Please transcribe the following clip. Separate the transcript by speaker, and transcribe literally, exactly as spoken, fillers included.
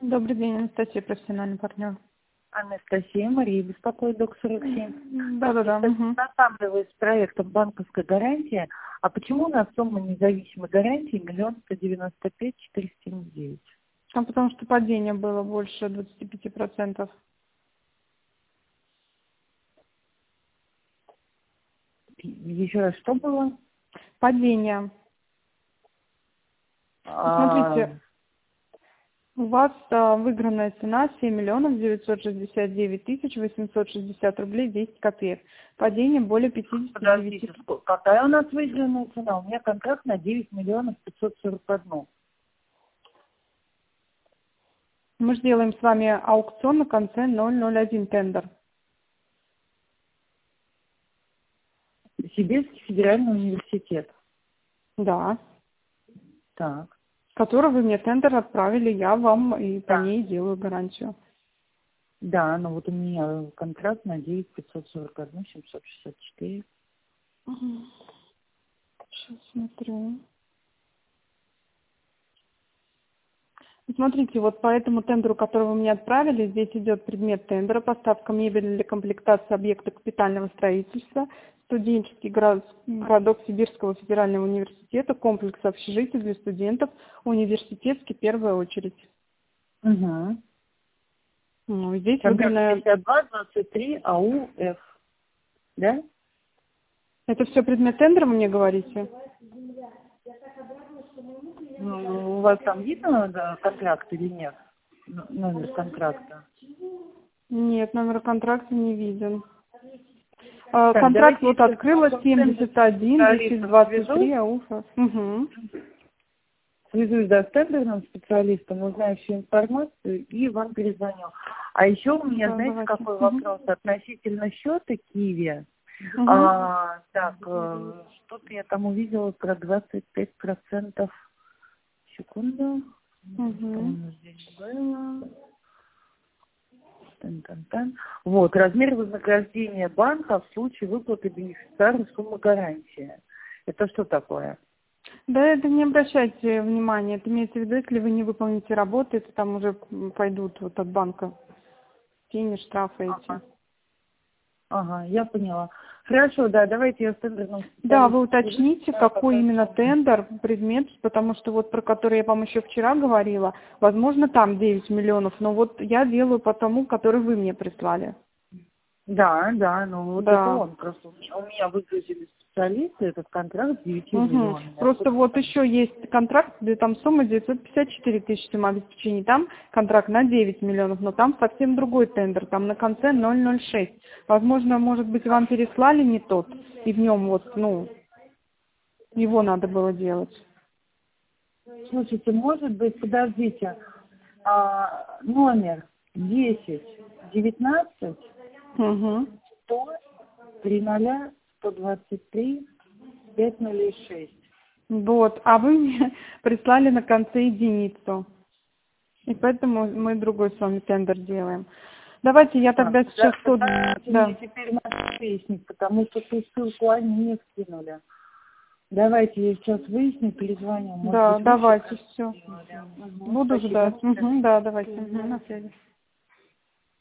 Speaker 1: Добрый день, Анастасия, профессиональный партнер.
Speaker 2: Анастасия, Мария беспокоит, док сорок семь.
Speaker 1: Да-да-да. Угу.
Speaker 2: Останавливаясь с проектом банковской гарантии, а почему у нас сумма независимой гарантии миллион сто девяносто пять четыреста семьдесят девять?
Speaker 1: Там потому что падение было больше двадцати пяти процентов.
Speaker 2: Еще раз, что было?
Speaker 1: Падение.
Speaker 2: А,
Speaker 1: Смотрите, у вас а, выигранная цена семь миллионов девятьсот шестьдесят девять тысяч восемьсот шестьдесят рублей десять копеек. Падение более пятидесяти девяти.
Speaker 2: Подождите, сколько- какая у нас выигранная цена? У меня контракт на девять миллионов пятьсот сорок один.
Speaker 1: Мы же делаем с вами аукцион на конце ноль ноль один тендер.
Speaker 2: Сибирский федеральный университет.
Speaker 1: Да.
Speaker 2: Так.
Speaker 1: Который вы мне тендер отправили, я вам и по
Speaker 2: Да.
Speaker 1: ней делаю гарантию.
Speaker 2: Да, но вот у меня контракт на девять пятьсот сорок один семьсот шестьдесят четыре.
Speaker 1: Сейчас смотрю. Смотрите, вот по этому тендеру, который вы мне отправили, здесь идет предмет тендера, поставка мебели для комплектации объекта капитального строительства, студенческий город, городок Сибирского федерального университета, комплекс общежитий для студентов, университетский в первую очередь.
Speaker 2: Угу.
Speaker 1: Ну, здесь
Speaker 2: Контракт
Speaker 1: выданная...
Speaker 2: пятьдесят два двадцать три АУФ, да?
Speaker 1: Это все предмет тендера, вы мне говорите?
Speaker 2: Ну, у вас там видно, да, контракт или нет? Н- Номер контракта.
Speaker 1: Нет, номер контракта не виден. А,
Speaker 2: Так,
Speaker 1: контракт
Speaker 2: давайте
Speaker 1: вот
Speaker 2: я
Speaker 1: открыла
Speaker 2: с
Speaker 1: семьдесят один десять
Speaker 2: специалистом
Speaker 1: двадцать три
Speaker 2: свяжусь,
Speaker 1: АУФа. Угу.
Speaker 2: свяжусь, да, с тендерным специалистом, узнаю всю информацию и вам перезвоню. А еще у меня,
Speaker 1: Да,
Speaker 2: знаете,
Speaker 1: давайте.
Speaker 2: какой
Speaker 1: Угу.
Speaker 2: вопрос относительно счета Киви.
Speaker 1: Угу.
Speaker 2: А, так, э, что-то я там увидела про двадцать пять процентов. Секунду.
Speaker 1: Угу.
Speaker 2: По-моему, здесь было. Тан-тан-тан. Вот, размер вознаграждения банка в случае выплаты бенефициару суммы гарантии. Это что такое?
Speaker 1: Да, это не обращайте внимания. Это имеется в виду, если вы не выполните работу, это там уже пойдут вот от банка тени, штрафы эти.
Speaker 2: Ага. Ага, я поняла. Хорошо, да, давайте я с тендерным
Speaker 1: Да, вы
Speaker 2: специалистом свяжусь,
Speaker 1: уточните,
Speaker 2: узнаю,
Speaker 1: какой
Speaker 2: какая
Speaker 1: именно
Speaker 2: сумма.
Speaker 1: тендер, предмет, потому что вот про который я вам еще вчера говорила, возможно, там девять миллионов, но вот я делаю по тому, который вы мне прислали.
Speaker 2: Да, да, ну вот это
Speaker 1: Да.
Speaker 2: он. Просто у меня, у меня выгрузили специалисты этот контракт с девятью
Speaker 1: Угу.
Speaker 2: миллионами.
Speaker 1: Просто
Speaker 2: Откуда
Speaker 1: вот
Speaker 2: там?
Speaker 1: еще есть контракт, где там сумма девятьсот пятьдесят четыре тысячи самообеспечений. Там контракт на девять миллионов, но там совсем другой тендер, там на конце ноль ноль шесть. Возможно, может быть, вам переслали не тот, и в нем вот, ну, его надо было делать.
Speaker 2: Слушайте, может быть, подождите, а, номер десять девятнадцать
Speaker 1: Угу.
Speaker 2: сто три ноль сто двадцать три пять ноль шесть.
Speaker 1: Вот, а вы мне прислали на конце единицу. И поэтому мы другой с вами тендер делаем. Давайте я
Speaker 2: А,
Speaker 1: тогда сейчас
Speaker 2: да,
Speaker 1: тот...
Speaker 2: подайте
Speaker 1: Да.
Speaker 2: мне теперь надо выяснить, потому что ту ссылку они не скинули. Давайте я сейчас выясню, перезвоню. Может
Speaker 1: Да,
Speaker 2: быть, вы
Speaker 1: давайте,
Speaker 2: что-то
Speaker 1: все.
Speaker 2: сделали. Угу,
Speaker 1: Буду
Speaker 2: спасибо.
Speaker 1: ждать. Угу, да, давайте. Угу, на связи.